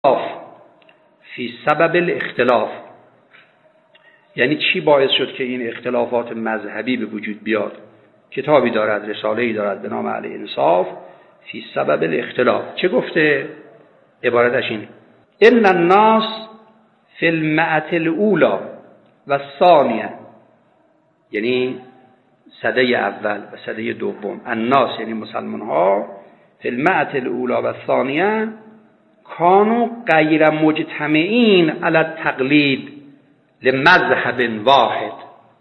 فی سبب الاختلاف، یعنی چی باعث شد که این اختلافات مذهبی به وجود بیاد؟ کتابی دارد، رساله‌ای دارد به نام الانصاف فی سبب الاختلاف. چه گفته؟ عبارتش این: ان الناس فی المئة الاولی و الثانیه، یعنی سده اول و سده دوم، الناس یعنی مسلمان ها، فی المئة الاولی و الثانیه کانوا غیر مجتمعین علی التقلید لمذهب واحد.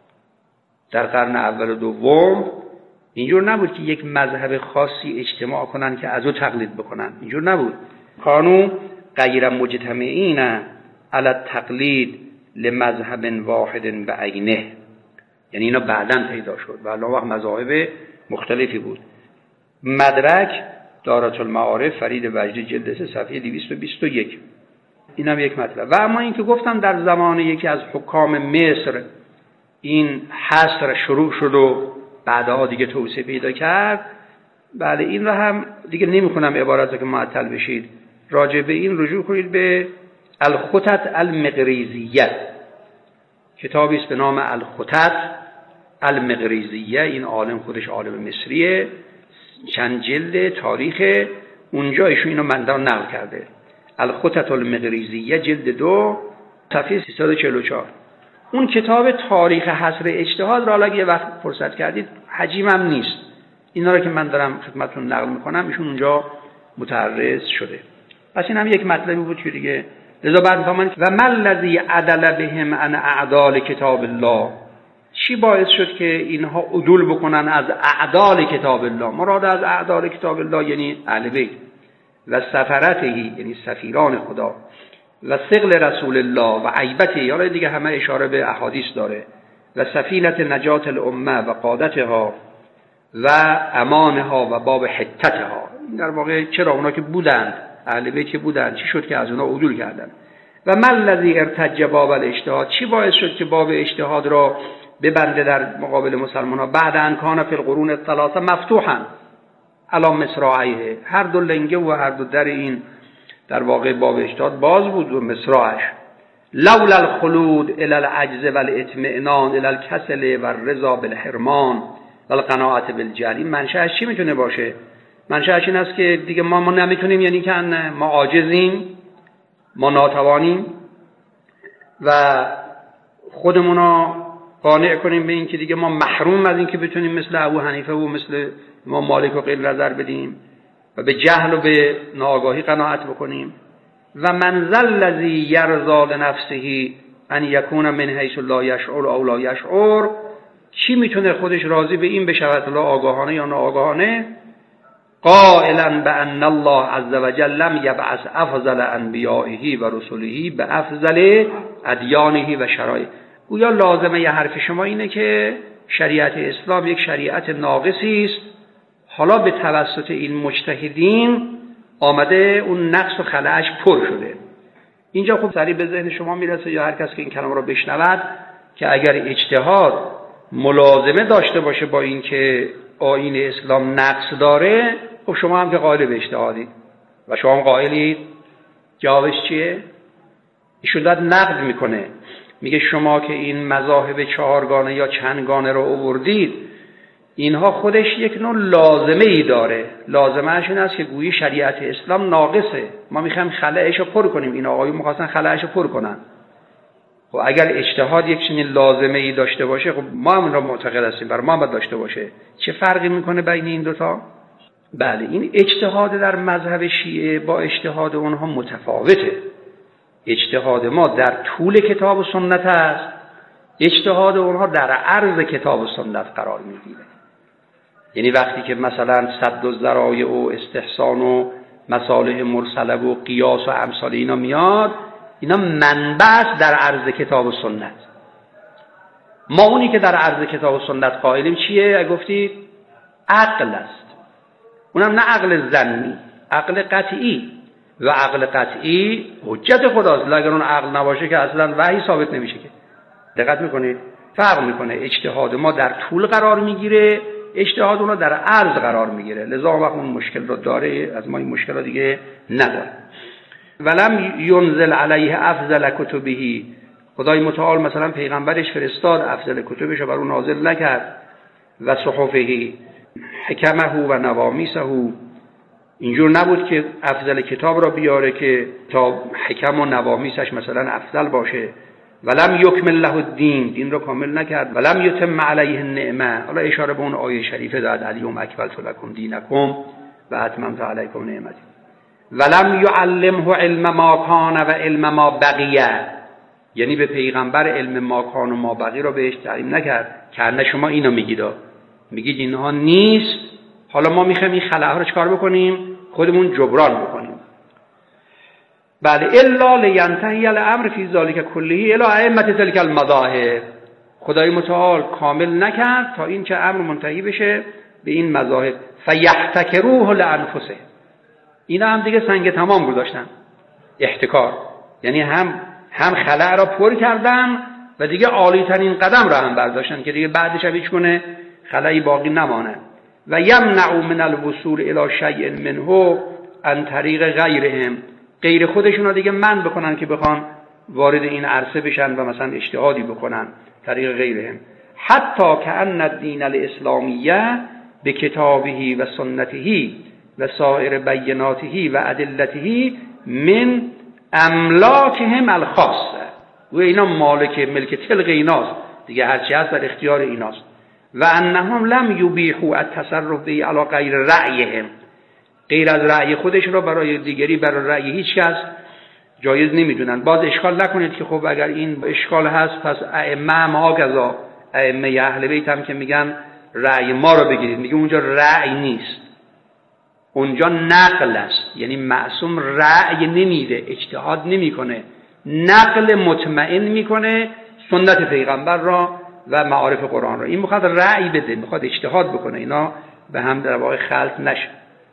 در قرن اول و دوم اینجور نبود که یک مذهب خاصی اجتماع کنن که از او تقلید بکنن، اینجور نبود. کانوا غیر مجتمعین علی التقلید لمذهب واحد بعینه، یعنی اینا بعداً پیدا شد و اون وقت مذاهب مختلفی بود. مدرک دارة المعارف فرید وجدی جلد 3 صفحه 221. این هم یک مطلب. و اما این که گفتم در زمان یکی از حکام مصر این حصر شروع شد و بعدها دیگه توسعه پیدا کرد، بله این رو هم دیگه نمی‌خونم عبارت رو که معطل بشید، راجع به این رجوع کنید به الخطط المقریزیه، کتابی است به نام الخطط المقریزیه. این عالم خودش عالم مصریه، چند جلد تاریخ اونجا ایشون اینو مندان نقل کرده. الخطط المقریزیه جلد 2 صفحه 344. اون کتاب تاریخ حصر اجتهاد را اگه یه وقت فرصت کردید، حجیمم نیست، اینا رو که من دارم خدمتتون نقل میکنم ایشون اونجا متعرض شده. پس این هم یک مطلبی بود که دیگه لذا بعد میفهمن و ما الذی عدل بهم عن اعدال کتاب الله، چی باعث شد که اینها عدول بکنن از اعدال کتاب الله؟ مراد از اعدال کتاب الله یعنی اهل بیت، و سفرتهی یعنی سفیران خدا، و ثقل رسول الله و عیبته، یا دیگه همه اشاره به احادیث داره، و سفینت نجات الامه و قادتها و امانها و باب حتتها. این در واقع چرا اونا که بودند اهل بیت که بودند، چی شد که از اونا عدول کردن؟ و ما الذی ارتج باب الاجتهاد، چی باعث شد که باب اجتهاد را ببنده در مقابل مسلمان ها؟ بعد ان کان فی القرون الثلاثه مفتوحا علی مصراعیه، هر دو لنگه و هر دو در این در واقع باب اجتهاد باز بود و مصراعش. لولا الخلود الی العجز والاطمئنان الی الکسل والرضا بالحرمان والقناعه بالجهل. این منشأش چی میتونه باشه؟ منشأش این است که دیگه ما نمیتونیم، یعنی که ما عاجزیم، ما ناتوانیم و خودمون رو قانع کنیم به این که دیگه ما محروم از این که بتونیم مثل ابو حنیفه و مثل امام مالک و غیر نظر بدیم و به جهل و به ناآگاهی قناعت بکنیم. و من ذا الذی یرضی لنفسه ان یکون من حیث لا یشعر او لا یشعر، کی میتونه خودش راضی به این بشود، لا آگاهانه یا ناآگاهانه؟ قائلا بان الله عز وجل لم یبعث افضل انبیائه و رسله به افضل ادیانه و شرایع. گویا لازمه یه حرف شما اینه که شریعت اسلام یک شریعت ناقصی است، حالا به توسط این مجتهدین آمده اون نقص و خلأش پر شده. اینجا خوب سریع به ذهن شما میرسه یا هر کس که این کلام رو بشنود که اگر اجتهاد ملازمه داشته باشه با این که آیین اسلام نقص داره، خب شما هم که قائل به اجتهادید و شما هم قائلید، جوابش چیه؟ ایشون داد نقد میکنه، میگه شما که این مذاهب چهارگانه یا چندگانه رو آوردید، اینها خودش یک نوع لازمه ای داره. لازمه‌اش این است که گویی شریعت اسلام ناقصه، ما میخوایم خلأش رو پر کنیم، این آقایون میخواستن خلأش رو پر کنن. خب اگر اجتهاد یک چنین لازمه ای داشته باشه، خب ما هم را معتقد هستیم برای ما باید داشته باشه. چه فرقی میکنه بین این دوتا؟ بله این اجتهاد در مذهب شیعه با اجتهاد اونها متفاوته. اجتهاد ما در طول کتاب و سنت است، اجتهاد اونها در عرض کتاب و سنت قرار میگیره. یعنی وقتی که مثلا سد الذرایع و استحسان و مصالح مرسله و قیاس و امثال اینا میاد، اینا منبع در عرض کتاب و سنت. ما اونی که در عرض کتاب و سنت قائلیم چیه؟ گفتید عقل است، اونم نه عقل ظنی، عقل قطعی. و عقل قطعی حجت خداست، اگر اون عقل نباشه که اصلا وحی ثابت نمیشه. که دقت میکنید فرق میکنه. اجتهاد ما در طول قرار میگیره، اجتهاد اونها در عرض قرار میگیره، لذا وقت اون مشکل رو داره، از ما این مشکل رو دیگه نداره. ولم ینزل علیه افضل کتبه، خدای متعال مثلا پیغمبرش فرستاد افضل کتبش رو بر اون نازل نکرد، و صحفه حکمه و نوامیسه، اینجور نبود که افضل کتاب را بیاره که تا حکم و نوامیسش مثلا افضل باشه. ولم یکمل له الدین، دین را کامل نکرد. ولم یتم علیه النعمه، حالا اشاره به اون آیه شریفه داد الیوم اکملت لکم دینکم و اتممت علیکم نعمتی. ولم یعلمه علم ما کان و علم ما بقیه، یعنی به پیغمبر علم ما کان و ما بقی را بهش تعلیم نکرد که نه شما اینو میگید اینها نیست، حالا ما میخوایم این خلاها رو چکار بکنیم؟ خودمون جبران بکنیم. بله، الا لینتهی الامر فی ذلک کله الی ائمه تلک المذاهب، خدای متعال کامل نکرد تا این که امر منتهی بشه به این مذاهب. فیحتکروه لانفسه، اینا هم دیگه سنگ تمام گذاشتن، احتکار، یعنی هم خلأ را پر کردن و دیگه عالی ترین قدم را هم برداشتن که دیگه بعدش هم هیچ گونه خلأی باقی نمانه. و یمنع من الوصول الی شیء منه عن طریق غیرهم، غیر خودشون رو دیگه منع بکنن که بخوان وارد این عرصه بشن و مثلا اجتهادی بکنن طریق غیرهم. حتی کأن الدین الاسلامیه به کتابه و سنته و سایر بیناته و ادلته من املاکهم الخاصه، و اینا ملک تلق ایناست دیگه، هرچی هست در اختیار ایناست. و انهم لم یبیحوا التصرف به علی غیر رأیهم، غیر از رأی خودش را برای دیگری برای رأی هیچ کس جایز نمیدونن. باز اشکال نکنید که خب اگر این اشکال هست پس ائمه هم هاکذا، ائمه اهل بیت هم که میگن رأی ما رو بگیرید، میگه اونجا رأی نیست، اونجا نقل است، یعنی معصوم رأی نمیده، اجتهاد نمیکنه، نقل مطمئن میکنه سنت پیغمبر را و معارف قرآن را. این میخواد رأی بده، میخواد اجتهاد بکنه، اینا به هم در واقع خلط نشه.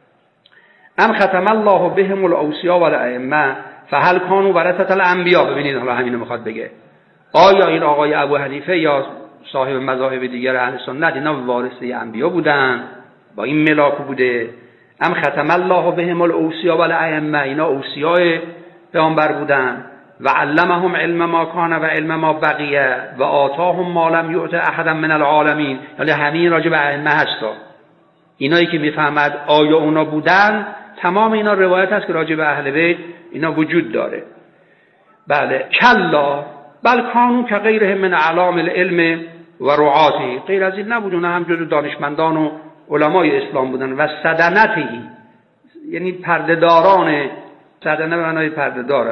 ام ختم الله بهم الاوصیا و الائمه فهل کانوا ورثة الانبیاء، ببینید حالا همینو میخواد بگه، آیا این آقای ابو حنیفه یا صاحب مذاهب دیگر اهل سنت اینا وارثه انبیا بودن، با این ملاک بوده؟ ام ختم الله بهم الاوصیا و الائمه، اینا اوصیای پیامبر بودن. و علمهم علم ما کان و علم ما بقیه و آتاهم ما لم یؤت احد من العالمین، یعنی همین راجع به ائمه هستا، اینایی که میفهمد آیا اونا بودن، تمام اینا روایت هست که راجع به اهل بیت اینا وجود داره. بله، کلا بل کانوا کغیرهم من اعلام العلم و رعاته، غیر از این نبود، اونا هم جزو دانشمندان و علمای اسلام بودن. و صدنته، یعنی پردهداران، صدنه به معنای پردهدار،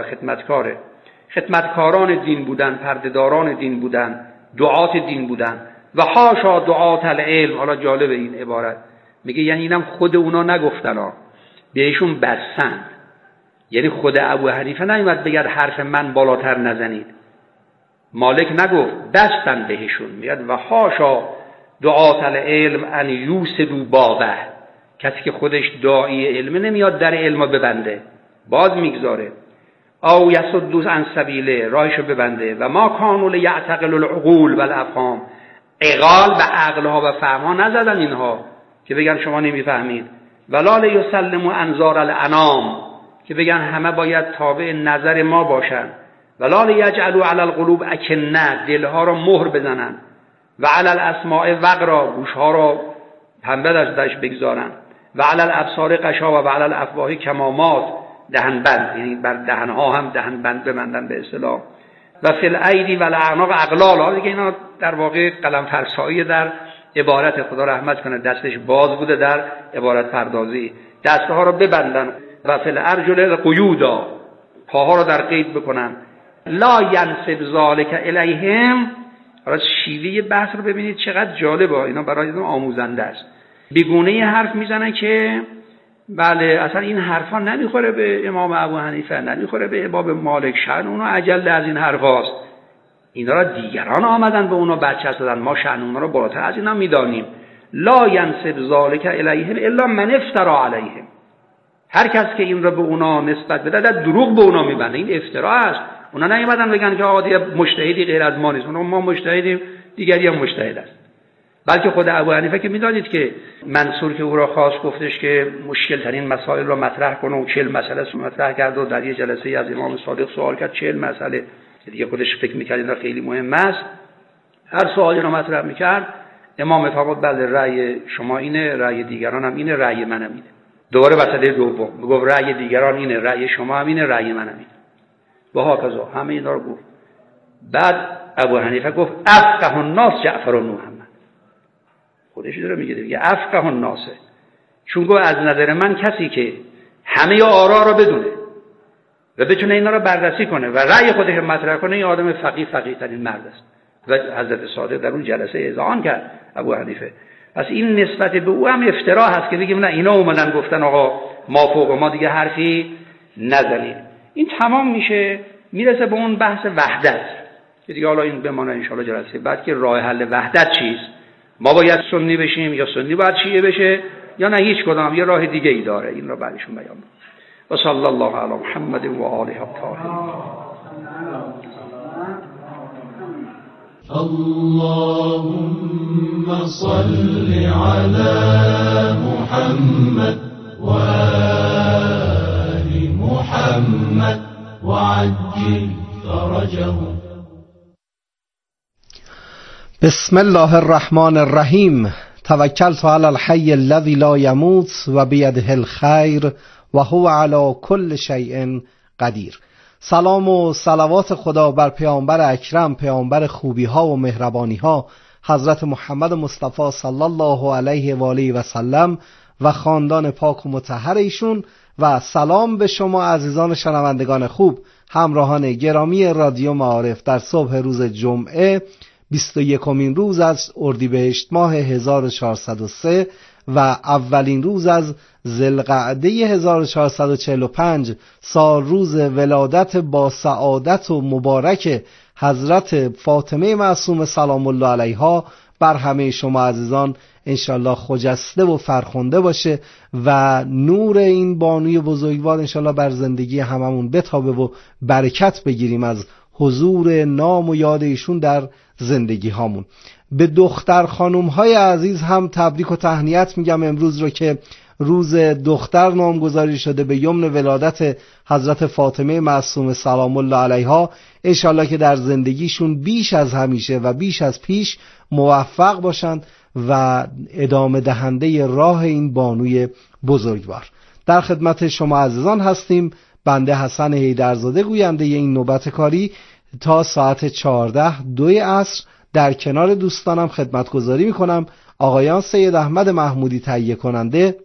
خدمتکاران دین بودن، پردهداران دین بودن، دعات دین بودن. و حاشا دعات العلم، حالا جالب این عبارت میگه یعنی اینم خود اونا نگفتن ها، بهشون بستند، یعنی خود ابو حنیفه نیومد بگه حرف من بالاتر نزنید، مالک نگفت، بستن بهشون. میگه و حاشا دعات العلم ان یوسدوا بابه، کسی که خودش داعی علم نمیاد در علم ببنده، باز میگذاره. او یصدوا عن سبیله، راهشو ببنده. و ما کانوا لیعتقل العقول والافهام، عقال و عقلها و فهمها نزدن اینها که بگن شما نمیفهمید. ولا لیسلموا انظار الانام، که بگن همه باید تابع نظر ما باشن. ولا لیجعلوا علی القلوب اکنه، دلها را مهر بزنن. و علی الاسماع وقرا، گوشها را پنبه درش بگذارن. و علی الابصار غشا و علی الافواه کمامات، دهنبند، یعنی بر دهنها هم دهنبند ببندن به اصطلاح. و فی الایدی و الاعناق اغلال، حالا دیگه اینا در واقع قلم فرسایی در عبارت، خدا رحمت کنه دستش باز بوده در عبارت پردازی، دستها رو ببندن. و فی الارجل قیودا، پاها رو در قید بکنن. لا ینسب ذالک الیهم، حالا شیوه بحث رو ببینید چقدر جالبه، اینا برای آموزنده است. بیگونه حرف میزنن که بله اصلا این حرفا نمیخوره به امام ابو حنیفه، نمیخوره به امام مالک، شأن اونا عجل از این حرفاست، اینا را دیگران آمدن به اونا بچه دادن، ما شأن اونا رو بالاتر از اینا میدانیم. لا ینسب ذالک الیهم الا من افترا علیهم، هر کس که این را به اونا نسبت بده در دروغ به اونا میبنده، این افترا است. اونا نیومدن بگن که آقا دیگه مجتهدی غیر از ما نیست، ما مجتهدیم، دیگری هم مجتهد است. بلکه خود ابو حنیفه که می‌دانید که منصور که او را خواست گفتش که مشکل ترین مسائل را مطرح کنه و 40 مسئله رو مطرح کرد و در یه جلسه از امام صادق سوال کرد 40 مسئله که دیگه خودش فکر می‌کرد اینا خیلی مهم است. هر سوالی رو مطرح می‌کرد امام فرمود بله رأی شما اینه، رأی دیگران هم اینه، رأی منم اینه. دوباره مسئله دوم میگفت رأی دیگران اینه، رأی شما هم اینه، رأی منم اینه. و هاکذا همه اینا رو گفت. بعد ابو حنیفه گفت افقه الناس جعفر بن محمد. خودش داره میگه دیگه افقه الناس، چون گفت از نظر من کسی که همه آرا رو بدونه و بتونه اینا رو بررسی کنه و رأی خودش مطرح کنه، این آدم فقیه ترین مرد است. و حضرت صادق در اون جلسه اذعان کرد ابو حنیفه. پس این نسبت به او هم افترا هست که بگیم نه اینا اومدن گفتن آقا ما فوق ما دیگه حرفی نزنید. این تمام میشه، میرسه به اون بحث وحدت که دیگه حالا این بمانه ان شاء الله جلسه بعد که راه حل وحدت چیست. ما باید سنی بشیم یا سنی باید شیعه بشه یا نه هیچ کدام، یه راه دیگه ای داره. این رو بعدشون بیان. و صلی الله علی محمد و آله الطاهرین. اللهم صل على محمد وآل محمد وعجل فرجه. بسم الله الرحمن الرحیم. توکلت علی الحی الذی لا یموت و بیده الخیر و هو علی کل شیء قدیر. سلام و صلوات خدا بر پیامبر اکرم، پیامبر خوبی ها و مهربانی ها، حضرت محمد مصطفی صلی الله علیه و آله و سلم و خاندان پاک و مطهر ایشون، و سلام به شما عزیزان شنوندگان خوب، همراهان گرامی رادیو معارف در صبح روز جمعه 21مین روز از اردیبهشت ماه 1403 و اولین روز از ذوالقعده 1445 سال روز ولادت با سعادت و مبارک حضرت فاطمه معصومه سلام الله علیها بر همه شما عزیزان انشالله خجسته و فرخنده باشه و نور این بانوی بزرگوار انشالله بر زندگی هممون بتابه و برکت بگیریم از حضور نام و یاد ایشون در زندگی هامون. به دختر خانم های عزیز هم تبریک و تهنیت میگم امروز رو که روز دختر نامگذاری شده به یمن ولادت حضرت فاطمه معصومه سلام الله علیها. انشالله که در زندگیشون بیش از همیشه و بیش از پیش موفق باشند و ادامه دهنده راه این بانوی بزرگوار. در خدمت شما عزیزان هستیم. بنده حسن حیدرزاده گوینده این نوبت کاری تا ساعت 14 عصر در کنار دوستانم خدمتگزاری میکنم. آقایان سید احمد محمودی تهیه کننده،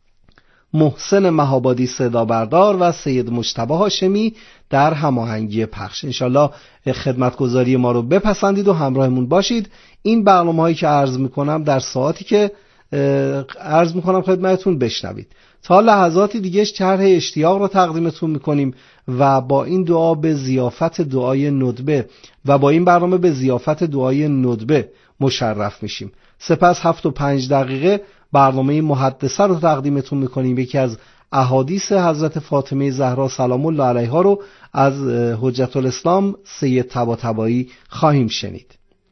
محسن مهابادی صدا بردار و سید مجتبی هاشمی در هماهنگی پخش. انشالله خدمتگزاری ما رو بپسندید و همراهمون باشید. این برنامه‌هایی که عرض میکنم در ساعتی که عرض میکنم خدمتتون بشنوید. تا لحظاتی دیگه شرح اشتیاق رو تقدیمتون میکنیم و با این دعا به ضیافت دعای ندبه و با این برنامه به ضیافت دعای ندبه مشرف میشیم. سپس 7:05 برنامه محدثه رو تقدیمتون میکنیم. یکی از احادیث حضرت فاطمه زهرا سلام الله علیها رو از حجت الاسلام سید طباطبایی خواهیم شنید.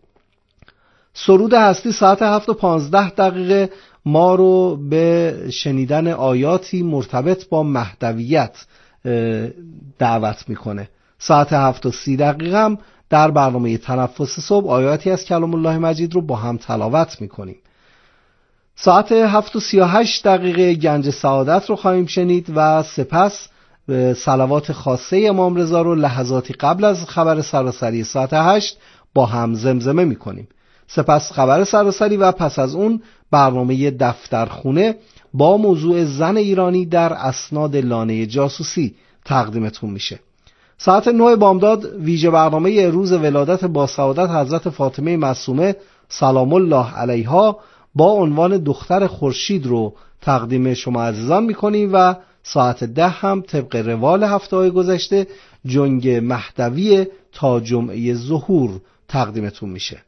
سرود هستی ساعت 7:15 ما رو به شنیدن آیاتی مرتبط با مهدویت دعوت میکنه. ساعت 7:30 هم در برنامه تنفس صبح آیاتی از کلام الله مجید رو با هم تلاوت میکنیم. ساعت 7:38 گنج سعادت رو خواهیم شنید و سپس صلوات خاصه امام رضا رو لحظاتی قبل از خبر سراسری ساعت 8 با هم زمزمه میکنیم. سپس خبر سراسری و پس از اون برنامه دفترخونه با موضوع زن ایرانی در اسناد لانه جاسوسی تقدیمتون میشه. ساعت 9 بامداد ویژه برنامه روز ولادت با سعادت حضرت فاطمه معصومه سلام الله علیها با عنوان دختر خورشید رو تقدیم شما عزیزان میکنیم و ساعت 10 هم طبق روال هفته‌های گذشته جنگ مهدوی تا جمعه ظهور تقدیمتون میشه.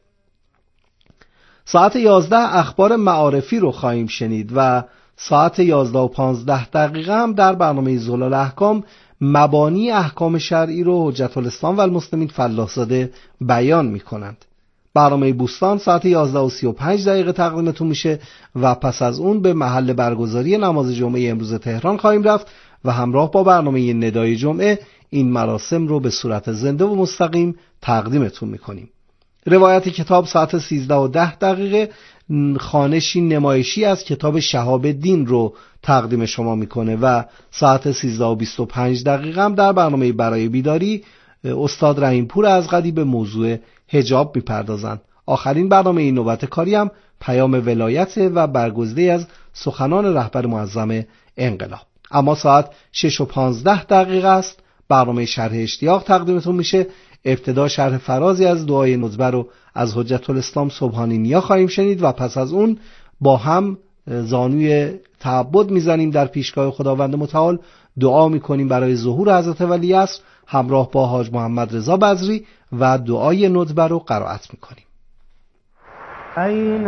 ساعت 11 اخبار معارفی رو خواهیم شنید و ساعت 11:15 هم در برنامه زلال احکام مبانی احکام شرعی رو حجت الاسلام و المسلمین فلاح زاده بیان می کنند. برنامه بوستان ساعت 11:35 تقدیمتون میشه و پس از اون به محل برگزاری نماز جمعه امروز تهران خواهیم رفت و همراه با برنامه ندای جمعه این مراسم رو به صورت زنده و مستقیم تقدیمتون میکنیم. روایت کتاب ساعت 13:10 خوانشی نمایشی از کتاب شهاب الدین رو تقدیم شما میکنه و ساعت 13:25 هم در برنامه برای بیداری استاد رحیمپور ازغدی به موضوع حجاب میپردازند. آخرین برنامه این نوبت کاری هم پیام ولایت و برگزیده از سخنان رهبر معظم انقلاب. اما ساعت 6:15 است. برنامه شرح اشتیاق تقدیمتون میشه. ابتدا شرح فرازی از دعای ندبه رو از حجت الاسلام سبحانی نیا خواهیم شنید و پس از اون با هم زانوی تعبد میزنیم در پیشگاه خداوند متعال، دعا میکنیم برای ظهور حضرت ولیعصر همراه با حاج محمد رضا بزری و دعای ندبه رو قرائت میکنیم. أين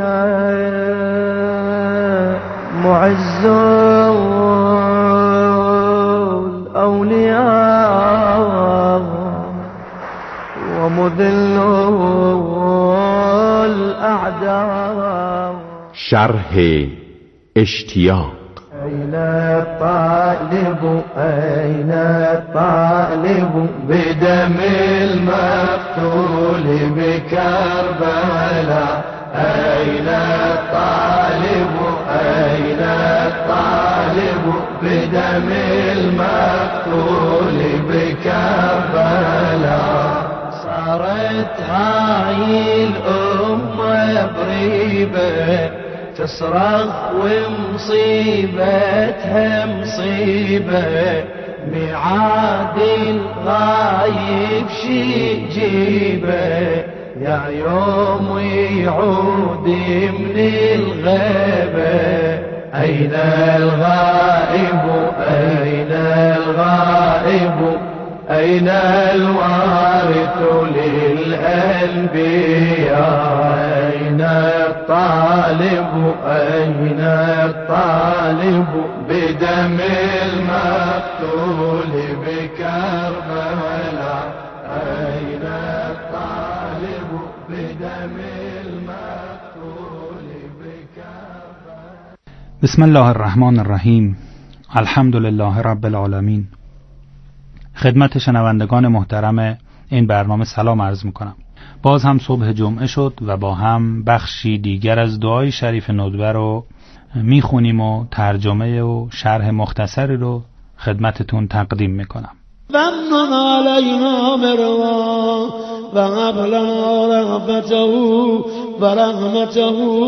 معز الأولياء ومذل الأعداء. شرح اشتیاق. أين الطالب أين الطالب بدم المقتول بكربلاء. أين الطالب أين الطالب بدم المقتول بكربلاء. صارت هاي الأمة بريبة تصرخ ومصيبتها مصيبة، ميعاد الغايب شي جيبه يا يوم يعود من الغيبة. أين الغائب أين الغائب أين الوارث للأنبياء. أين الطالب أين الطالب بدم المقتول بكربلاء. أين الطالب بدم المقتول بكربلاء. بسم الله الرحمن الرحیم. الحمد لله رب العالمین. خدمت شنوندگان محترم این برنامه سلام عرض میکنم. باز هم صبح جمعه شد و با هم بخشی دیگر از دعای شریف ندبه رو میخونیم و ترجمه و شرح مختصری رو خدمتتون تقدیم میکنم. ومن علينا مروا وقبلنا رغبته ورحمته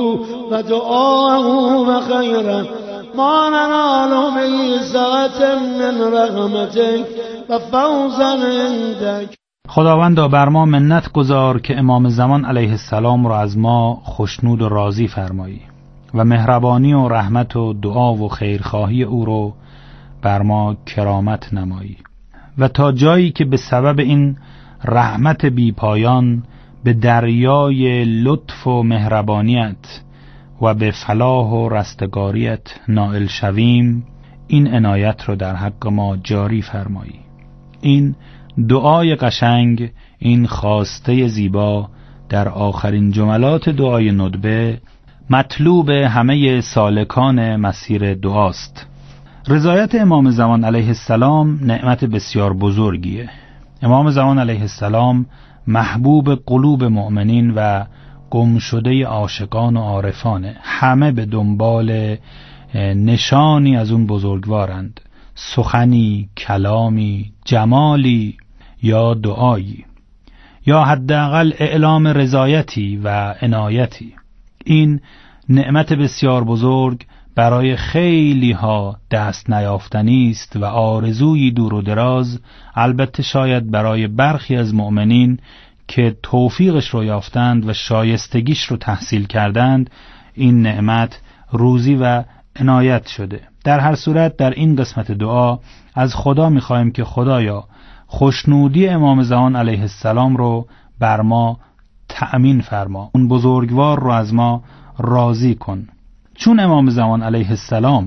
ودعاه وخيره ما ننال من ساعة من رحمتك وفوزا عندك. خداوندا بر ما منت گذار که امام زمان علیه السلام را از ما خوشنود و راضی فرمایی و مهربانی و رحمت و دعا و خیرخواهی او رو بر ما کرامت نمایی و تا جایی که به سبب این رحمت بی پایان به دریای لطف و مهربانیت و به فلاح و رستگاریت نائل شویم، این عنایت رو در حق ما جاری فرمایی. این دعای قشنگ، این خواسته زیبا در آخرین جملات دعای ندبه مطلوب همه سالکان مسیر دعاست. رضایت امام زمان علیه السلام نعمت بسیار بزرگیه. امام زمان علیه السلام محبوب قلوب مؤمنین و گمشده عاشقان و عارفانه. همه به دنبال نشانی از اون بزرگوارند، سخنی، کلامی، جمالی یا دعایی یا حداقل اعلام رضایتی و عنایتی. این نعمت بسیار بزرگ برای خیلی ها دست نیافتنی است و آرزوی دور و دراز، البته شاید برای برخی از مؤمنین که توفیقش رو یافتند و شایستگیش رو تحصیل کردند، این نعمت روزی و عنایت شده. در هر صورت در این قسمت دعا از خدا می‌خوایم که خدایا خوشنودی امام زمان علیه السلام رو بر ما تأمین فرما، اون بزرگوار رو از ما راضی کن. چون امام زمان علیه السلام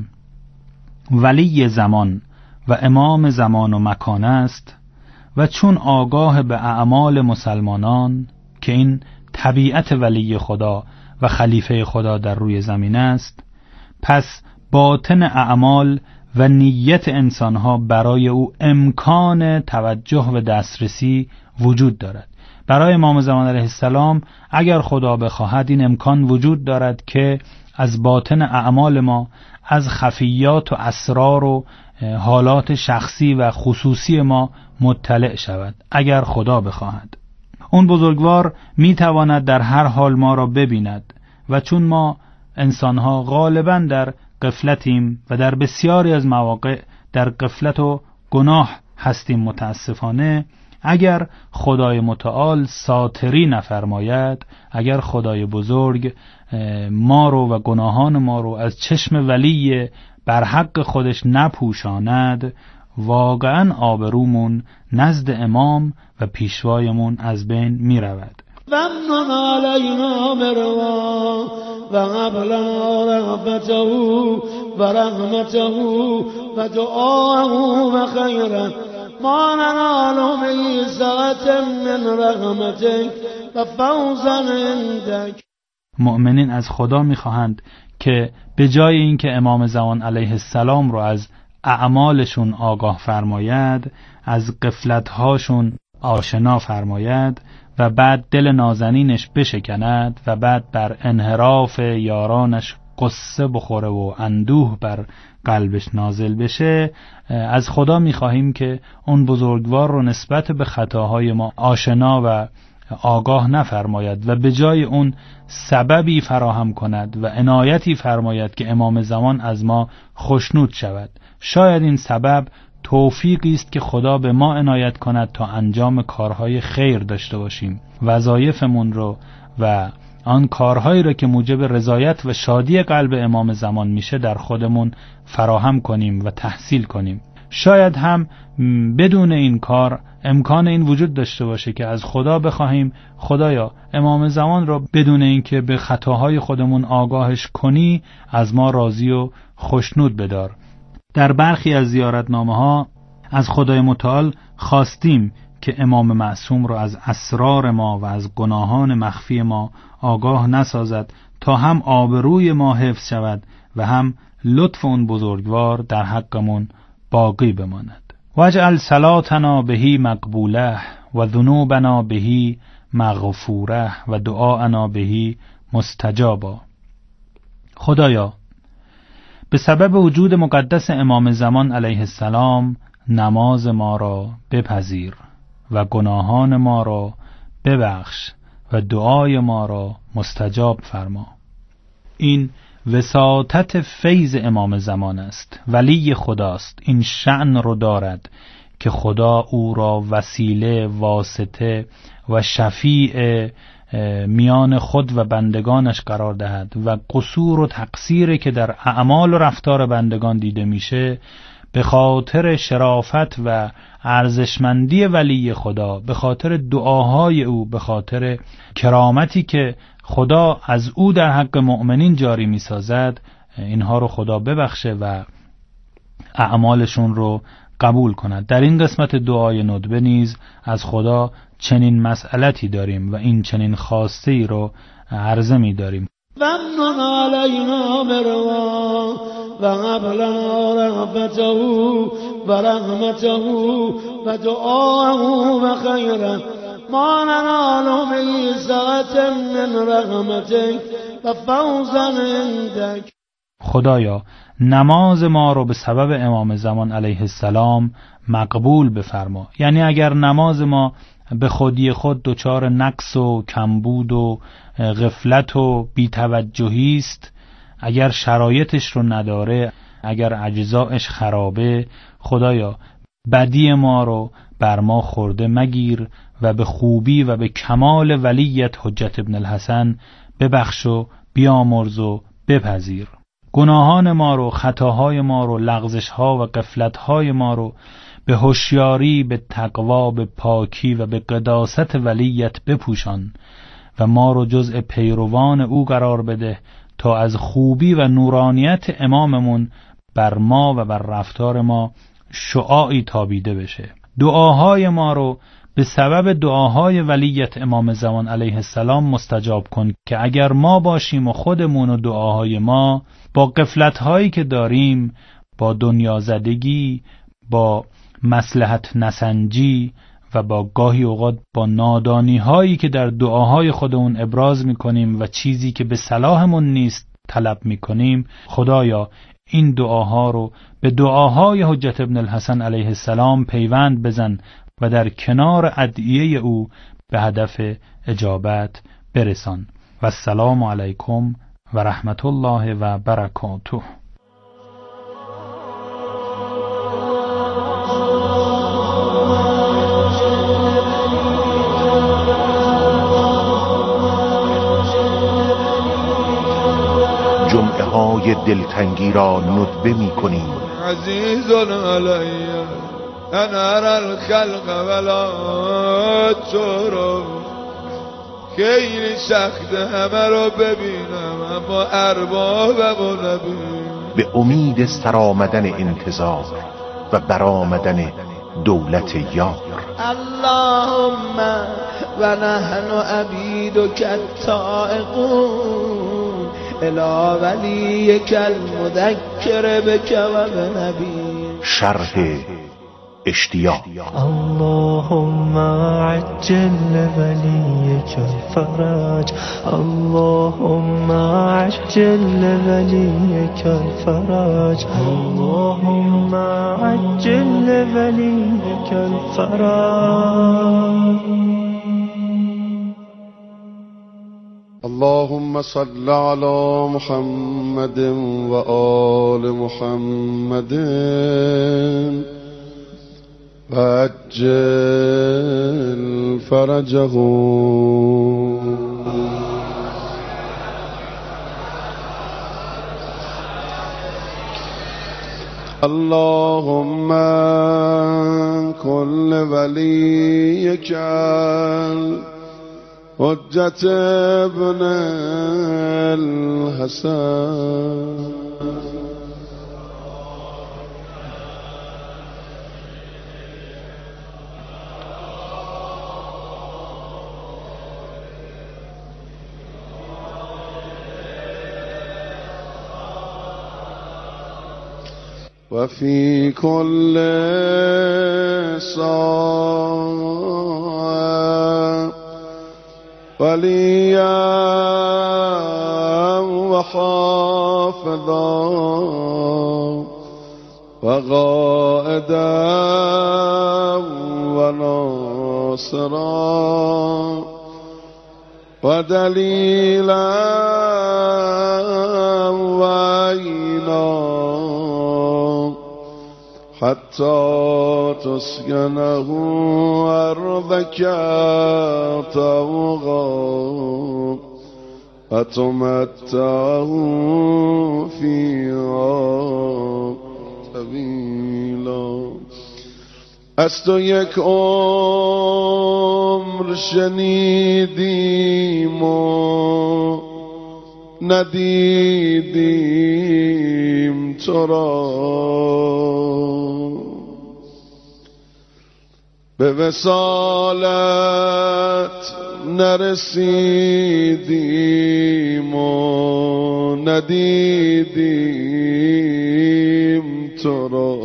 ولی زمان و امام زمان و مکان است و چون آگاه به اعمال مسلمانان که این طبیعت ولی خدا و خلیفه خدا در روی زمین است، پس باطن اعمال و نیت انسانها برای او امکان توجه و دسترسی وجود دارد. برای امام زمان علیه السلام اگر خدا بخواهد این امکان وجود دارد که از باطن اعمال ما، از خفیات و اسرار و حالات شخصی و خصوصی ما مطلع شود اگر خدا بخواهد. اون بزرگوار میتواند در هر حال ما را ببیند و چون ما انسانها غالباً در غفلتیم و در بسیاری از مواقع در غفلت و گناه هستیم متاسفانه، اگر خدای متعال ساتری نفرماید، اگر خدای بزرگ ما رو و گناهان ما رو از چشم ولی بر حق خودش نپوشاند، واقعا آبرومون نزد امام و پیشوایمون از بین می رود. ومن علینا بروا و قبلنا رغبته و رحمته و دعاه و خیره ما ننال به ساعت من رحمتک و فوزا عندک. مؤمنین از خدا میخواهند که به جای اینکه امام زمان علیه السلام رو از اعمالشون آگاه فرماید، از غفلت‌هاشون آشنا فرماید و بعد دل نازنینش بشکند و بعد بر انحراف یارانش قصه بخوره و اندوه بر قلبش نازل بشه، از خدا میخواهیم که اون بزرگوار رو نسبت به خطاهای ما آشنا و آگاه نفرماید و به جای اون سببی فراهم کند و عنایتی فرماید که امام زمان از ما خوشنود شود. شاید این سبب توفیقی است که خدا به ما عنایت کند تا انجام کارهای خیر داشته باشیم، وظایفمون رو و آن کارهایی را که موجب رضایت و شادی قلب امام زمان میشه در خودمون فراهم کنیم و تحصیل کنیم. شاید هم بدون این کار امکان این وجود داشته باشه که از خدا بخواهیم خدایا امام زمان را بدون اینکه به خطاهای خودمون آگاهش کنی از ما راضی و خوشنود بدار. در برخی از زیارتنامه‌ها از خدای متعال خواستیم که امام معصوم را از اسرار ما و از گناهان مخفی ما آگاه نسازد تا هم آبروی ما حفظ شود و هم لطف اون بزرگوار در حقمون باقی بماند. واجعل صلاتنا بهی مقبوله و ذنوبنا بهی مغفوره و دعاءنا بهی مستجابا. خدایا به سبب وجود مقدس امام زمان علیه السلام نماز ما را بپذیر و گناهان ما را ببخش و دعای ما را مستجاب فرما. این وساطت فیض امام زمان است، ولی خداست، این شأن رو دارد که خدا او را وسیله، واسطه و شفیع میان خود و بندگانش قرار دهد و قصور و تقصیری که در اعمال و رفتار بندگان دیده میشه به خاطر شرافت و ارزشمندی ولی خدا، به خاطر دعاهای او، به خاطر کرامتی که خدا از او در حق مؤمنین جاری میسازد، اینها رو خدا ببخشه و اعمالشون رو قبول کند. در این قسمت دعای ندبه نیز از خدا چنین مسئلتی داریم و این چنین خواسته ای رو عرضه می داریم. ومن علینا بروا و قبلنا رغبته و رحمته و دعاه و خیره ما ننال به ساعت من رحمتک و فوزا عندک. خدایا نماز ما رو به سبب امام زمان علیه السلام مقبول بفرما. یعنی اگر نماز ما به خودی خود دچار نقص و کمبود و غفلت و بی‌توجهی است، اگر شرایطش رو نداره، اگر اجزایش خرابه، خدایا بدی ما رو بر ما خورده مگیر و به خوبی و به کمال ولیت حجت ابن الحسن ببخش و بیامرز و بپذیر. گناهان ما رو، خطاهای ما رو، لغزش‌ها و غفلت‌های ما رو به هوشیاری، به تقوا، به پاکی و به قداست ولیت بپوشان و ما رو جزء پیروان او قرار بده تا از خوبی و نورانیت اماممون بر ما و بر رفتار ما شعاعی تابیده بشه. دعاهای ما رو به سبب دعاهای ولیت امام زمان علیه السلام مستجاب کن که اگر ما باشیم و خودمون و دعاهای ما با غفلت‌هایی که داریم، با دنیا زدگی، با مصلحت نسنجی و با گاهی اوقات با نادانی هایی که در دعاهای خودمون ابراز میکنیم و چیزی که به صلاحمون نیست طلب میکنیم، خدایا این دعاها رو به دعاهای حجت ابن الحسن علیه السلام پیوند بزن و در کنار ادعیه او به هدف اجابت برسان. و السلام علیکم و رحمت الله و برکاته. جمعه های دلتنگی را ندبه می کنیم. عزیز علی ان ارى الخلق ولا ترى، خیلی سخته همه رو ببینم اما اربابم رو نبینم. به امید سرآمدن انتظار و برآمدن دولت یار. اللهم و نحن عبیدک التائقون الی ولیک المذکر بک و بنبی. شرح اشتیاق. اللهم عجل ولیک الفرج، اللهم عجل ولیک الفرج، اللهم عجل ولیک الفرج. اللهم صل على محمد و آل محمد و عجل فرجهم. اللهم كل وليك حجت ابن الحسن وفي كل ساعة وليا وحافظا وقائدا وناصرا ودليلا وعينا حتى تسكنه أرضك طوعا وتمتعه فيها طويلا. از تو یک عمر شنیدیم و ندیدیم تو را، به وصالت نرسیدیم و ندیدیم تو را.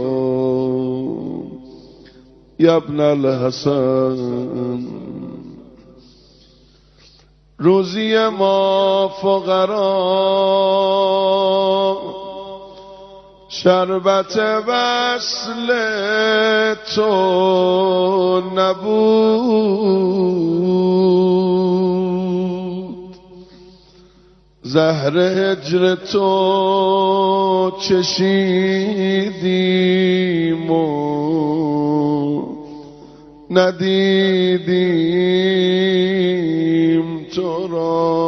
یا ابن الحسن روزی ما فقرا شربت وصل تو نبود، زهر هجر تو چشیدیم و ندیدیم تو را.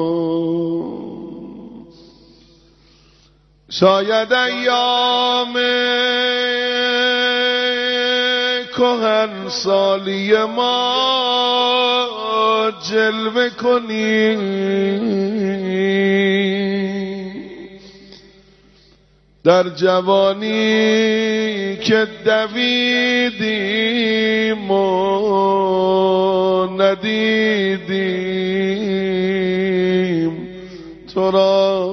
شاید ایام کهن سالی ما جلوه کنی، در جوانی که دویدیم و ندیدیم تو را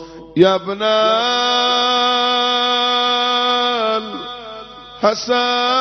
یبن الحسن